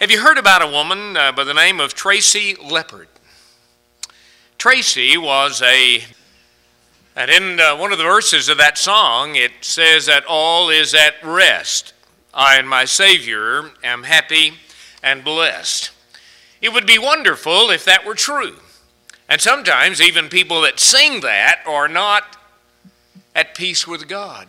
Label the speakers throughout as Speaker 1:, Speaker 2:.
Speaker 1: Have you heard about a woman by the name of Tracy Leopard? Tracy was and in one of the verses of that song, it says that all is at rest. I and my Savior am happy and blessed. It would be wonderful if that were true. And sometimes even people that sing that are not at peace with God.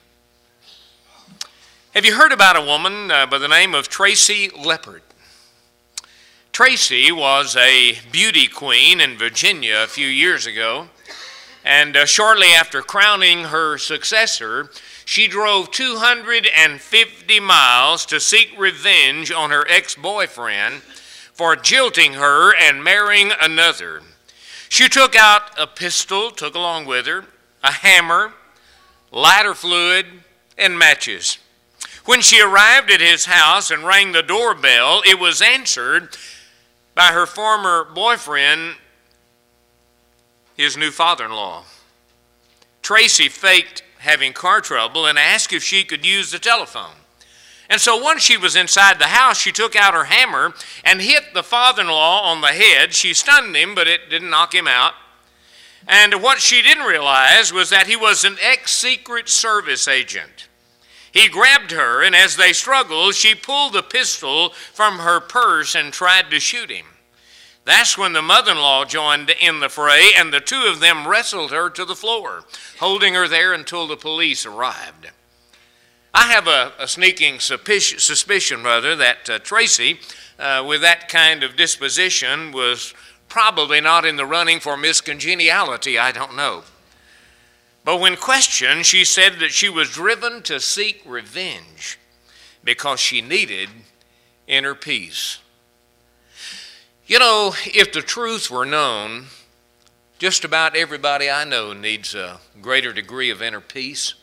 Speaker 1: Have you heard about a woman by the name of Tracy Leopard? Tracy was a beauty queen in Virginia a few years ago, and shortly after crowning her successor, she drove 250 miles to seek revenge on her ex-boyfriend for jilting her and marrying another. She took out a pistol, took along with her, a hammer, lighter fluid, and matches. When she arrived at his house and rang the doorbell, it was answered by her former boyfriend, his new father-in-law. Tracy faked having car trouble and asked if she could use the telephone. And so once she was inside the house, she took out her hammer and hit the father-in-law on the head. She stunned him, but it didn't knock him out. And what she didn't realize was that he was an ex-Secret Service agent. He grabbed her, and as they struggled, she pulled the pistol from her purse and tried to shoot him. That's when the mother-in-law joined in the fray, and the two of them wrestled her to the floor, holding her there until the police arrived. I have a sneaking suspicion, that Tracy, with that kind of disposition, was probably not in the running for Miss Congeniality. I don't know. But when questioned, she said that she was driven to seek revenge because she needed inner peace. You know, if the truth were known, just about everybody I know needs a greater degree of inner peace.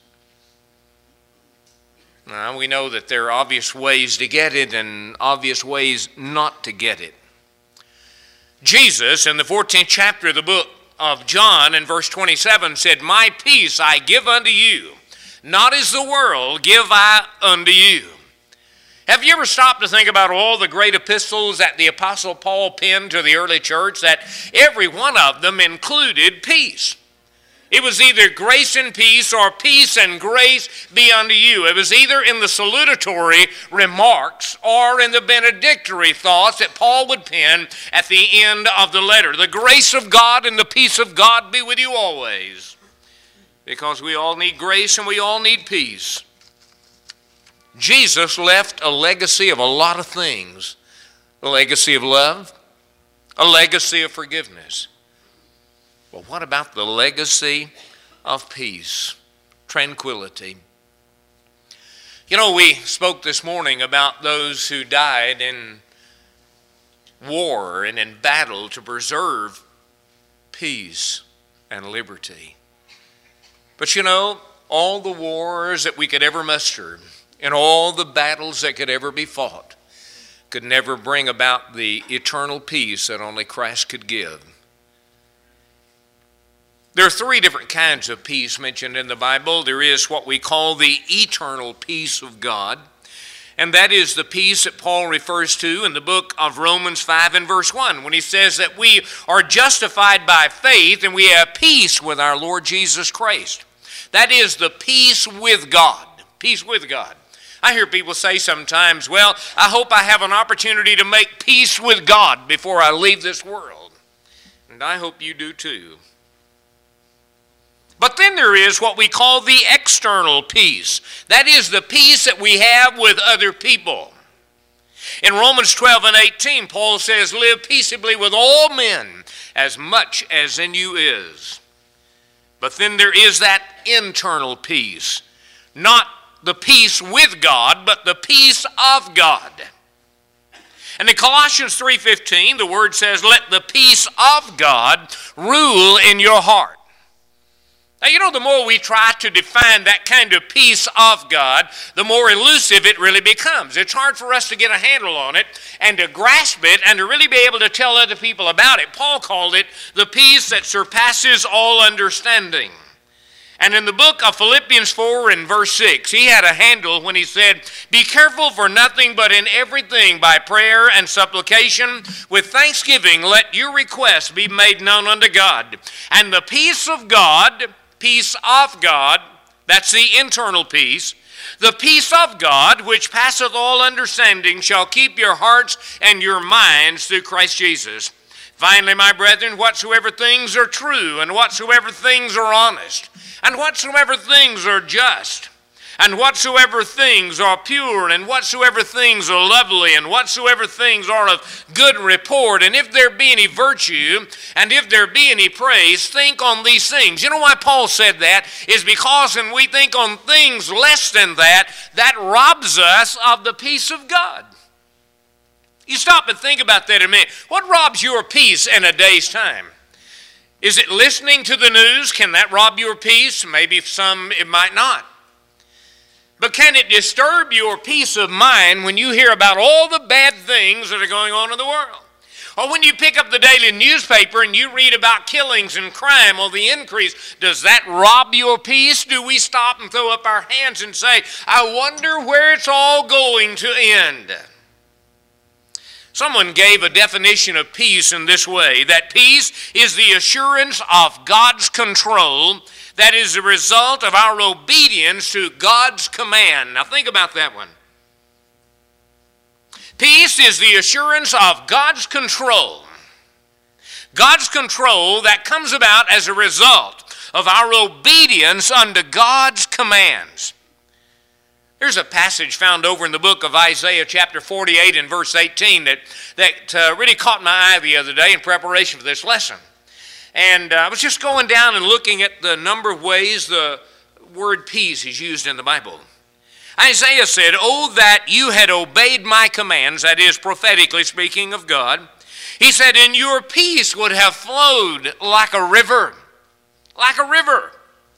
Speaker 1: Now, we know that there are obvious ways to get it and obvious ways not to get it. Jesus, in the 14th chapter of the book of John, in verse 27, said, "My peace I give unto you, not as the world give I unto you." Have you ever stopped to think about all the great epistles that the Apostle Paul penned to the early church, that every one of them included peace? It was either grace and peace or peace and grace be unto you. It was either in the salutatory remarks or in the benedictory thoughts that Paul would pen at the end of the letter. The grace of God and the peace of God be with you always. Because we all need grace and we all need peace. Jesus left a legacy of a lot of things. A legacy of love, a legacy of forgiveness. Well, what about the legacy of peace, tranquility? You know, we spoke this morning about those who died in war and in battle to preserve peace and liberty. But you know, all the wars that we could ever muster and all the battles that could ever be fought could never bring about the eternal peace that only Christ could give. There are three different kinds of peace mentioned in the Bible. There is what we call the eternal peace of God, and that is the peace that Paul refers to in the book of Romans 5 and verse 1, when he says that we are justified by faith and we have peace with our Lord Jesus Christ. That is the peace with God. Peace with God. I hear people say sometimes, well, I hope I have an opportunity to make peace with God before I leave this world. And I hope you do too. But then there is what we call the external peace. That is the peace that we have with other people. In Romans 12 and 18, Paul says, "Live peaceably with all men, as much as in you is." But then there is that internal peace. Not the peace with God, but the peace of God. And in Colossians 3:15, the word says, "Let the peace of God rule in your heart." Now, you know, the more we try to define that kind of peace of God, the more elusive it really becomes. It's hard for us to get a handle on it and to grasp it and to really be able to tell other people about it. Paul called it the peace that surpasses all understanding. And in the book of Philippians 4 and verse 6, he had a handle when he said, "Be careful for nothing, but in everything by prayer and supplication with thanksgiving let your requests be made known unto God. And the peace of God," that's the internal peace, "the peace of God, which passeth all understanding, shall keep your hearts and your minds through Christ Jesus. Finally, my brethren, whatsoever things are true, and whatsoever things are honest, and whatsoever things are just, and whatsoever things are pure, and whatsoever things are lovely, and whatsoever things are of good report, and if there be any virtue, and if there be any praise, think on these things." You know why Paul said that? Is because when we think on things less than that, that robs us of the peace of God. You stop and think about that a minute. What robs your peace in a day's time? Is it listening to the news? Can that rob your peace? Maybe some it might not. But can it disturb your peace of mind when you hear about all the bad things that are going on in the world? Or when you pick up the daily newspaper and you read about killings and crime or the increase, does that rob your peace? Do we stop and throw up our hands and say, "I wonder where it's all going to end"? Someone gave a definition of peace in this way, that peace is the assurance of God's control that is the result of our obedience to God's command. Now think about that one. Peace is the assurance of God's control. God's control that comes about as a result of our obedience unto God's commands. There's a passage found over in the book of Isaiah chapter 48 and verse 18 that really caught my eye the other day in preparation for this lesson. And I was just going down and looking at the number of ways the word peace is used in the Bible. Isaiah said, "Oh, that you had obeyed my commands," that is prophetically speaking of God. He said, "and your peace would have flowed like a river." Like a river.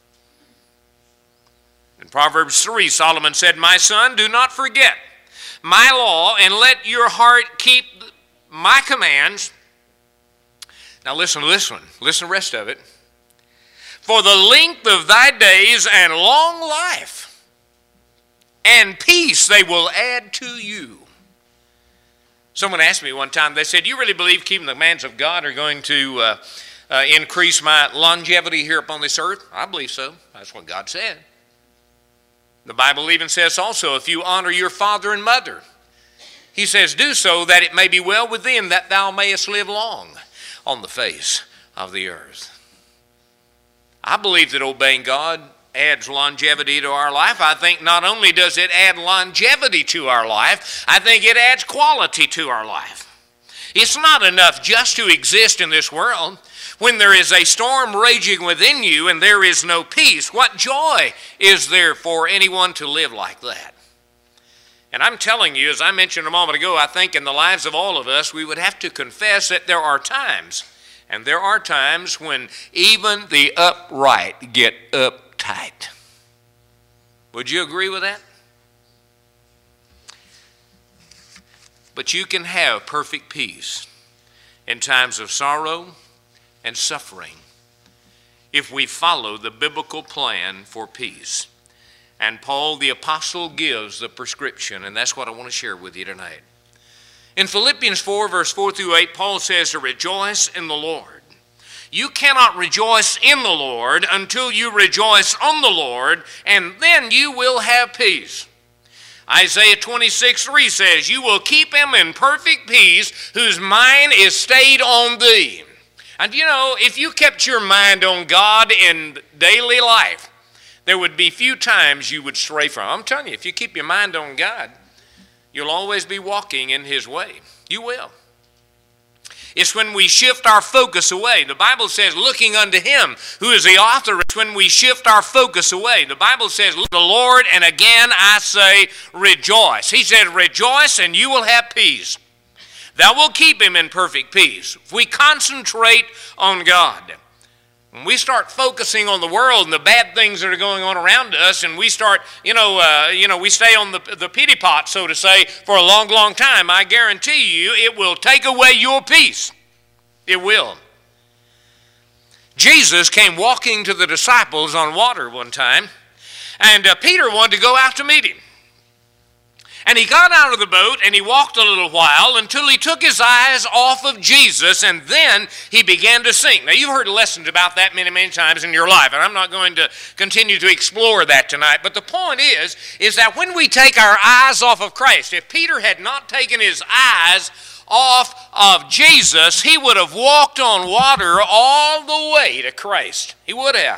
Speaker 1: In Proverbs 3, Solomon said, "My son, do not forget my law, and let your heart keep my commands." Now listen to this one. Listen to the rest of it. "For the length of thy days and long life, and peace they will add to you." Someone asked me one time, they said, "You really believe keeping the commands of God are going to increase my longevity here upon this earth?" I believe so. That's what God said. The Bible even says also, if you honor your father and mother, he says, "do so that it may be well with them, that thou mayest live long on the face of the earth." I believe that obeying God adds longevity to our life. I think not only does it add longevity to our life, I think it adds quality to our life. It's not enough just to exist in this world. When there is a storm raging within you and there is no peace, what joy is there for anyone to live like that? And I'm telling you, as I mentioned a moment ago, I think in the lives of all of us, we would have to confess that there are times, and there are times when even the upright get uptight. Would you agree with that? But you can have perfect peace in times of sorrow and suffering if we follow the biblical plan for peace. And Paul the apostle gives the prescription, and that's what I want to share with you tonight. In Philippians 4 verse 4 through 8, Paul says to rejoice in the Lord. You cannot rejoice in the Lord until you rejoice on the Lord, and then you will have peace. Isaiah 26:3 says, "You will keep him in perfect peace whose mind is stayed on thee." And you know, if you kept your mind on God in daily life, there would be few times you would stray from him. I'm telling you, if you keep your mind on God, you'll always be walking in his way. You will. It's when we shift our focus away. The Bible says, looking unto him who is the author. It's when we shift our focus away. The Bible says, look to the Lord, and again I say, rejoice. He said, rejoice and you will have peace. That will keep him in perfect peace. If we concentrate on God, when we start focusing on the world and the bad things that are going on around us, and we start, we stay on the pity pot, so to say, for a long, long time, I guarantee you it will take away your peace. It will. Jesus came walking to the disciples on water one time, and Peter wanted to go out to meet him. And he got out of the boat and he walked a little while until he took his eyes off of Jesus, and then he began to sink. Now, you've heard lessons about that many, many times in your life, and I'm not going to continue to explore that tonight. But the point is that when we take our eyes off of Christ, if Peter had not taken his eyes off of Jesus, he would have walked on water all the way to Christ. He would have.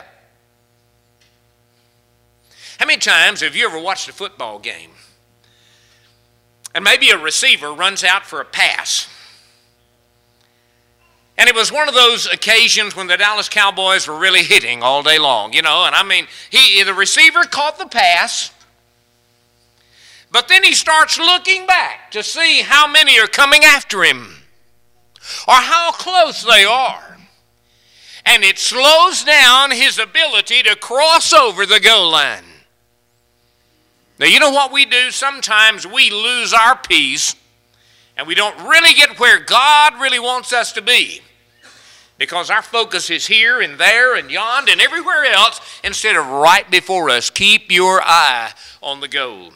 Speaker 1: How many times have you ever watched a football game? And maybe a receiver runs out for a pass. And it was one of those occasions when the Dallas Cowboys were really hitting all day long, and I mean, the receiver caught the pass, but then he starts looking back to see how many are coming after him or how close they are. And it slows down his ability to cross over the goal line. Now, you know what we do? Sometimes we lose our peace and we don't really get where God really wants us to be because our focus is here and there and yonder and everywhere else instead of right before us. Keep your eye on the goal.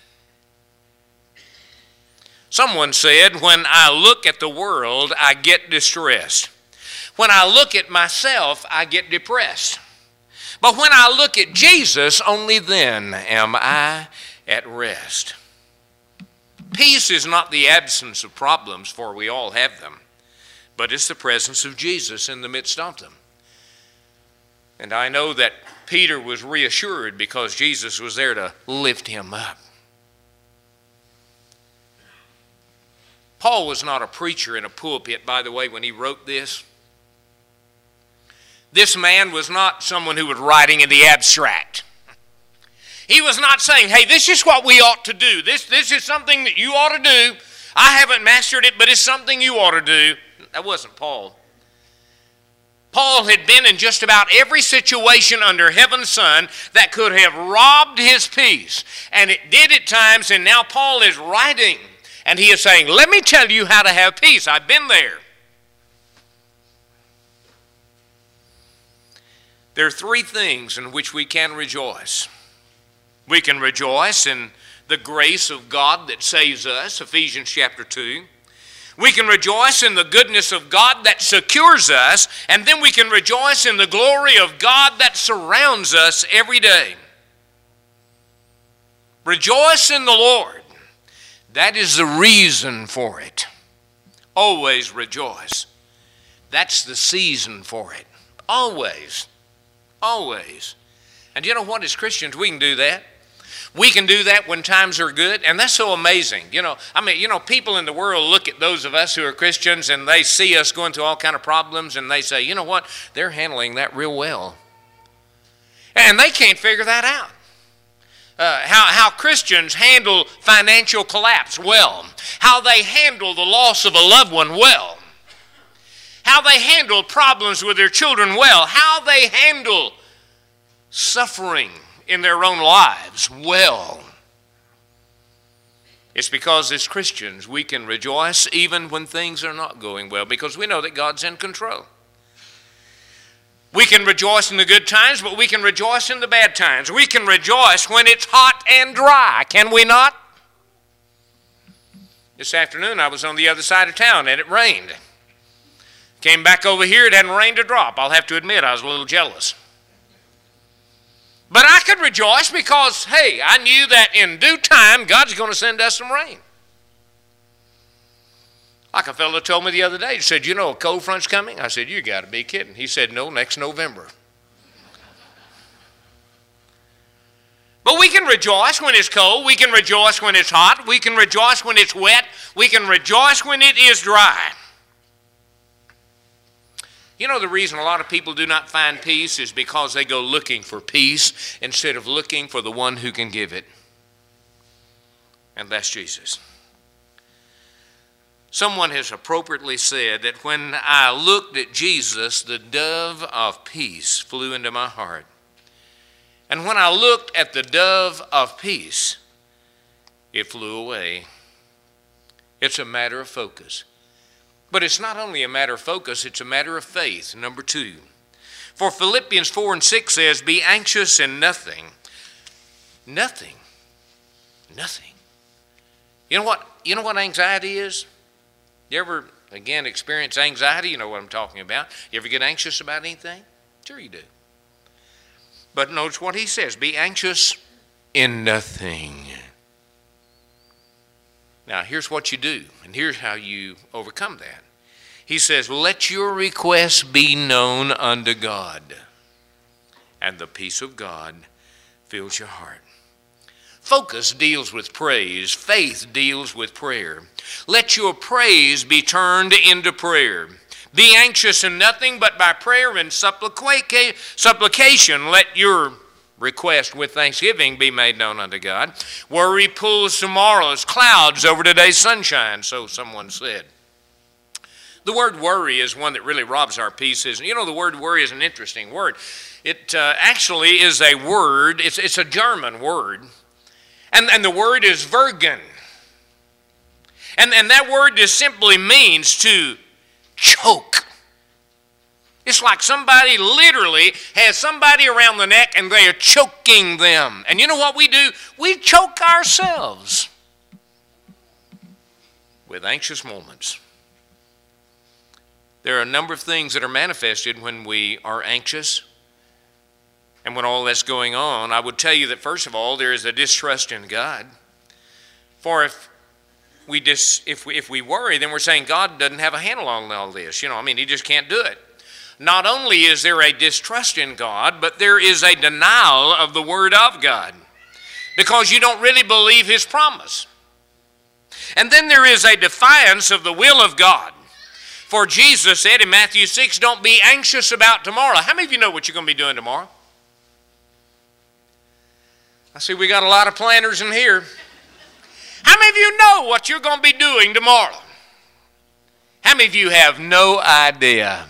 Speaker 1: Someone said, when I look at the world, I get distressed. When I look at myself, I get depressed. But when I look at Jesus, only then am I at rest. Peace is not the absence of problems, for we all have them, but it's the presence of Jesus in the midst of them. And I know that Peter was reassured because Jesus was there to lift him up. Paul was not a preacher in a pulpit, by the way, when he wrote this. This man was not someone who was writing in the abstract. He was not saying, hey, this is what we ought to do. This is something that you ought to do. I haven't mastered it, but it's something you ought to do. That wasn't Paul. Paul had been in just about every situation under heaven's sun that could have robbed his peace. And it did at times, and now Paul is writing. And he is saying, let me tell you how to have peace. I've been there. There are three things in which we can rejoice. We can rejoice in the grace of God that saves us, Ephesians chapter 2. We can rejoice in the goodness of God that secures us, and then we can rejoice in the glory of God that surrounds us every day. Rejoice in the Lord. That is the reason for it. Always rejoice. That's the season for it. Always. Always. And you know what? As Christians, we can do that. We can do that when times are good, and that's so amazing. People in the world look at those of us who are Christians, and they see us going through all kind of problems, and they say, you know what? They're handling that real well. And they can't figure that out. How Christians handle financial collapse well. How they handle the loss of a loved one well. How they handle problems with their children well. How they handle suffering in their own lives well. It's because as Christians we can rejoice even when things are not going well because we know that God's in control. We can rejoice in the good times, but we can rejoice in the bad times. We can rejoice when it's hot and dry, can we not? This afternoon I was on the other side of town and it rained. Came back over here, it hadn't rained a drop. I'll have to admit I was a little jealous. But I could rejoice because, hey, I knew that in due time God's going to send us some rain. Like a fellow told me the other day, he said, you know a cold front's coming? I said, you got to be kidding. He said, no, next November. But we can rejoice when it's cold. We can rejoice when it's hot. We can rejoice when it's wet. We can rejoice when it is dry. You know the reason a lot of people do not find peace is because they go looking for peace instead of looking for the one who can give it. And that's Jesus. Someone has appropriately said that when I looked at Jesus, the dove of peace flew into my heart. And when I looked at the dove of peace, it flew away. It's a matter of focus. But it's not only a matter of focus, it's a matter of faith. Number two, For Philippians 4 and 6 says, be anxious in nothing. Nothing. Nothing. You know what anxiety is? You ever, again, experience anxiety? You know what I'm talking about. You ever get anxious about anything? Sure you do. But notice what he says. Be anxious in nothing. Now, here's what you do, and here's how you overcome that. He says, let your requests be known unto God, and the peace of God fills your heart. Focus deals with praise. Faith deals with prayer. Let your praise be turned into prayer. Be anxious in nothing, but by prayer and supplication let your request with thanksgiving be made known unto God. Worry pulls tomorrow's clouds over today's sunshine, so someone said. The word worry is one that really robs our peace. You know, the word worry is an interesting word. It actually is a word, it's a German word, and the word is Vergen. And that word just simply means to choke. It's like somebody literally has somebody around the neck and they are choking them. And you know what we do? We choke ourselves with anxious moments. There are a number of things that are manifested when we are anxious. And when all that's going on, I would tell you that first of all, there is a distrust in God. For if we worry, then we're saying God doesn't have a handle on all this. You know, I mean, he just can't do it. Not only is there a distrust in God, but there is a denial of the Word of God because you don't really believe His promise. And then there is a defiance of the will of God. For Jesus said in Matthew 6, don't be anxious about tomorrow. How many of you know what you're going to be doing tomorrow? I see we got a lot of planners in here. How many of you know what you're going to be doing tomorrow? How many of you have no idea?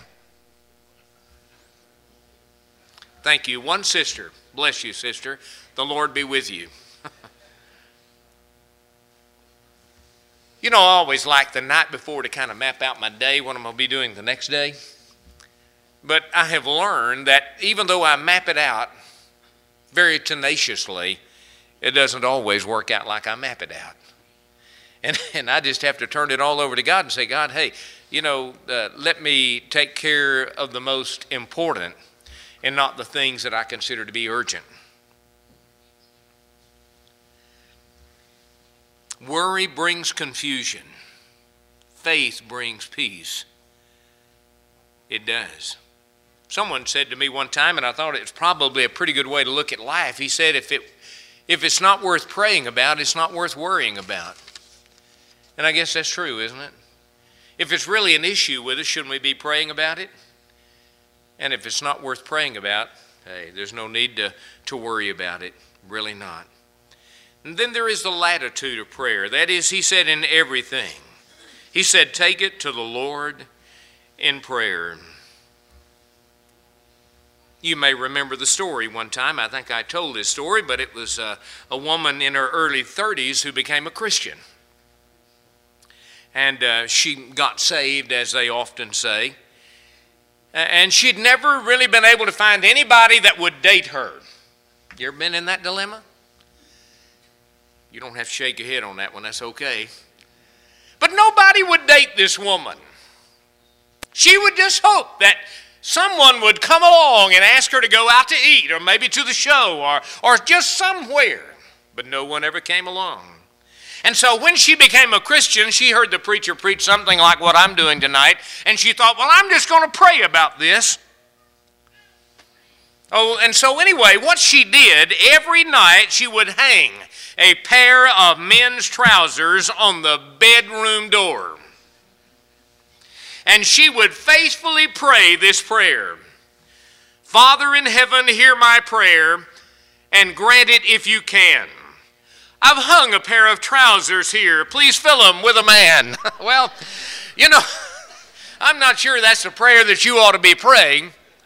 Speaker 1: Thank you. One sister. Bless you, sister. The Lord be with you. You know, I always like the night before to kind of map out my day, what I'm going to be doing the next day. But I have learned that even though I map it out very tenaciously, it doesn't always work out like I map it out. And I just have to turn it all over to God and say, God, hey, you know, let me take care of the most important and not the things that I consider to be urgent. Worry brings confusion. Faith brings peace. It does. Someone said to me one time, and I thought it was probably a pretty good way to look at life. He said, if it's not worth praying about, it's not worth worrying about. And I guess that's true, isn't it? If it's really an issue with us, shouldn't we be praying about it? And if it's not worth praying about, hey, there's no need to worry about it. Really not. And then there is the latitude of prayer. That is, he said, in everything. He said, take it to the Lord in prayer. You may remember the story one time. I think I told this story, but it was a woman in her early 30s who became a Christian. And she got saved, as they often say. And she'd never really been able to find anybody that would date her. You ever been in that dilemma? You don't have to shake your head on that one. That's okay. But nobody would date this woman. She would just hope that someone would come along and ask her to go out to eat or maybe to the show or just somewhere. But no one ever came along. And so when she became a Christian, she heard the preacher preach something like what I'm doing tonight, and she thought, well, I'm just going to pray about this. Oh, and so anyway, what she did, every night she would hang a pair of men's trousers on the bedroom door. And she would faithfully pray this prayer. Father in heaven, hear my prayer, and grant it if you can. I've hung a pair of trousers here. Please fill them with a man. Well, you know, I'm not sure that's a prayer that you ought to be praying.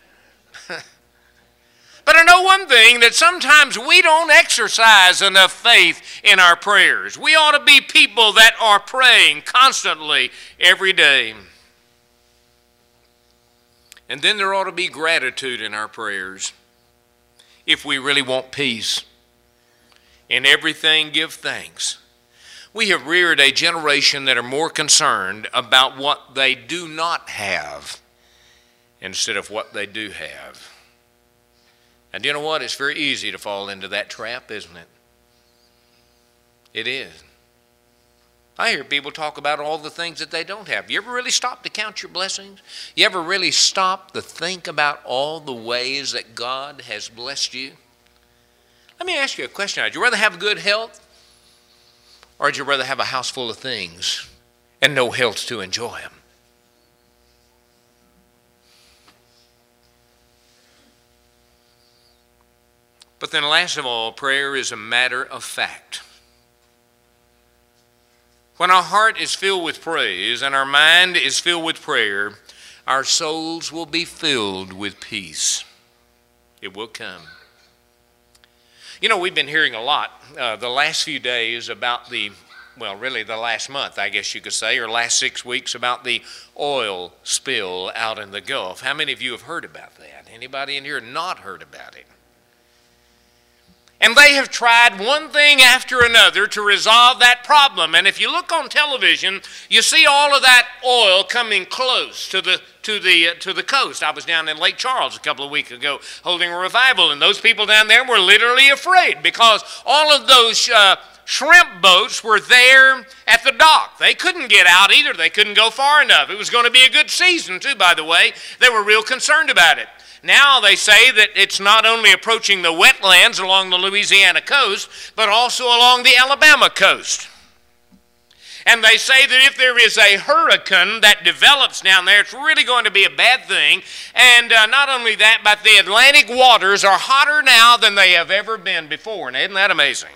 Speaker 1: But I know one thing, that sometimes we don't exercise enough faith in our prayers. We ought to be people that are praying constantly every day. And then there ought to be gratitude in our prayers. If we really want peace, in everything give thanks. We have reared a generation that are more concerned about what they do not have instead of what they do have. And you know what? It's very easy to fall into that trap, isn't it? It is. I hear people talk about all the things that they don't have. You ever really stop to count your blessings? You ever really stop to think about all the ways that God has blessed you? Let me ask you a question. Would you rather have good health, or would you rather have a house full of things and no health to enjoy them? But then last of all, prayer is a matter of fact. When our heart is filled with praise and our mind is filled with prayer, our souls will be filled with peace. It will come. You know, we've been hearing a lot the last few days about really the last month, I guess you could say, or last 6 weeks, about the oil spill out in the Gulf. How many of you have heard about that? Anybody in here not heard about it? And they have tried one thing after another to resolve that problem. And if you look on television, you see all of that oil coming close to the coast. I was down in Lake Charles a couple of weeks ago holding a revival, and those people down there were literally afraid because all of those shrimp boats were there at the dock. They couldn't get out either. They couldn't go far enough. It was going to be a good season too, by the way. They were real concerned about it. Now they say that it's not only approaching the wetlands along the Louisiana coast, but also along the Alabama coast. And they say that if there is a hurricane that develops down there, it's really going to be a bad thing. And not only that, but the Atlantic waters are hotter now than they have ever been before. And isn't that amazing?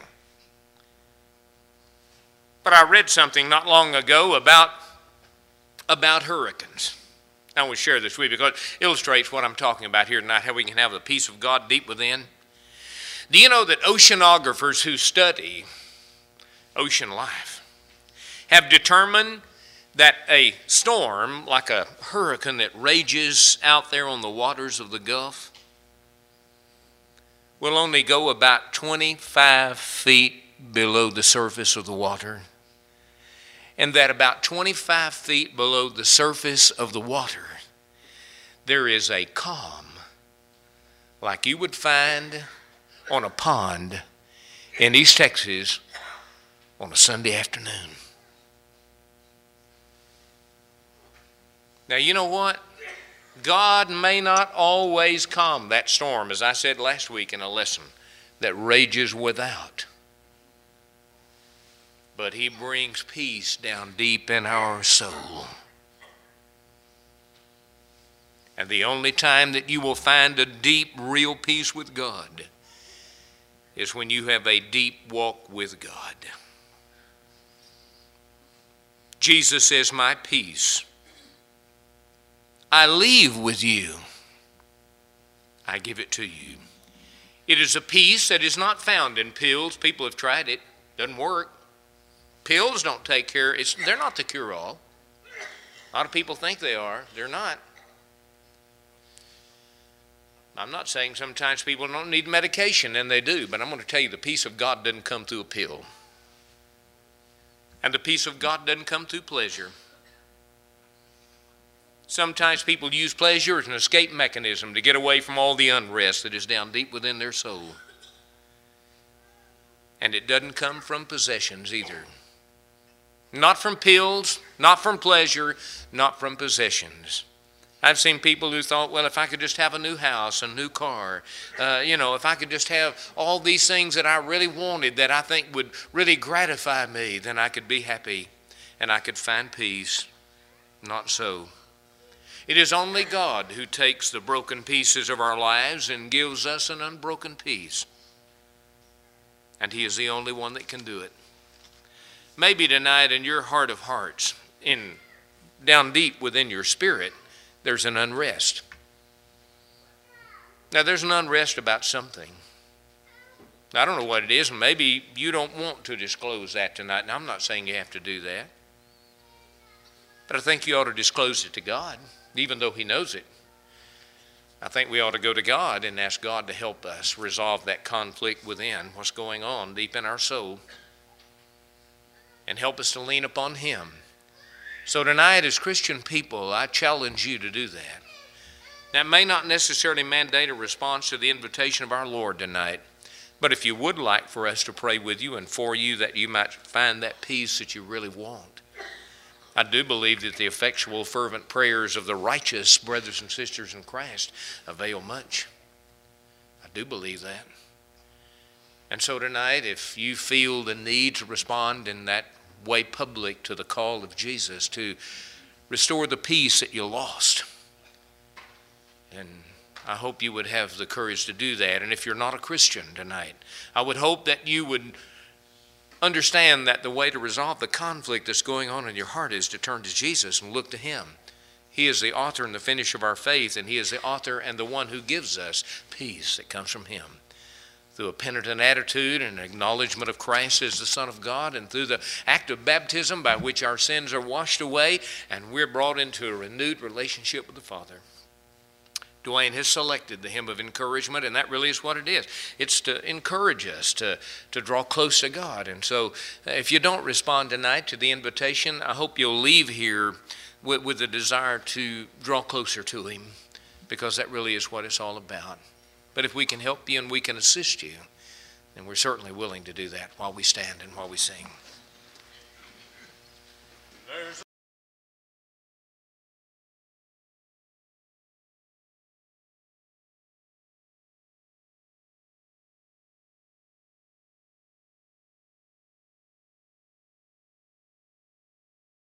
Speaker 1: But I read something not long ago about hurricanes. I want to share this with you because it illustrates what I'm talking about here tonight, how we can have the peace of God deep within. Do you know that oceanographers who study ocean life have determined that a storm, like a hurricane that rages out there on the waters of the Gulf, will only go about 25 feet below the surface of the water? And that about 25 feet below the surface of the water, there is a calm like you would find on a pond in East Texas on a Sunday afternoon. Now, you know what? God may not always calm that storm, as I said last week in a lesson, that rages without. But He brings peace down deep in our soul. And the only time that you will find a deep, real peace with God is when you have a deep walk with God. Jesus says, "My peace I leave with you. I give it to you." It is a peace that is not found in pills. People have tried it. Doesn't work. Pills don't take care. They're not the cure-all. A lot of people think they are. They're not. I'm not saying sometimes people don't need medication, and they do, but I'm going to tell you the peace of God doesn't come through a pill. And the peace of God doesn't come through pleasure. Sometimes people use pleasure as an escape mechanism to get away from all the unrest that is down deep within their soul. And it doesn't come from possessions either. Not from pills, not from pleasure, not from possessions. I've seen people who thought, well, if I could just have a new house, a new car, if I could just have all these things that I really wanted that I think would really gratify me, then I could be happy and I could find peace. Not so. It is only God who takes the broken pieces of our lives and gives us an unbroken peace. And He is the only one that can do it. Maybe tonight in your heart of hearts, down deep within your spirit, there's an unrest. Now, there's an unrest about something. I don't know what it is, and maybe you don't want to disclose that tonight. And I'm not saying you have to do that. But I think you ought to disclose it to God, even though He knows it. I think we ought to go to God and ask God to help us resolve that conflict within, what's going on deep in our soul, and help us to lean upon Him. So tonight, as Christian people, I challenge you to do that. That may not necessarily mandate a response to the invitation of our Lord tonight, but if you would like for us to pray with you and for you, that you might find that peace that you really want. I do believe that the effectual, fervent prayers of the righteous brothers and sisters in Christ avail much. I do believe that. And so tonight, if you feel the need to respond in that way public to the call of Jesus to restore the peace that you lost, and I hope you would have the courage to do that. And if you're not a Christian tonight, I would hope that you would understand that the way to resolve the conflict that's going on in your heart is to turn to Jesus and look to Him. He is the author and the finisher of our faith, and He is the author and the one who gives us peace that comes from Him. Through a penitent attitude and acknowledgement of Christ as the Son of God, and through the act of baptism by which our sins are washed away and we're brought into a renewed relationship with the Father. Dwayne has selected the hymn of encouragement, and that really is what it is. It's to encourage us to draw close to God. And so if you don't respond tonight to the invitation, I hope you'll leave here with a desire to draw closer to Him, because that really is what it's all about. But if we can help you and we can assist you, then we're certainly willing to do that while we stand and while we sing.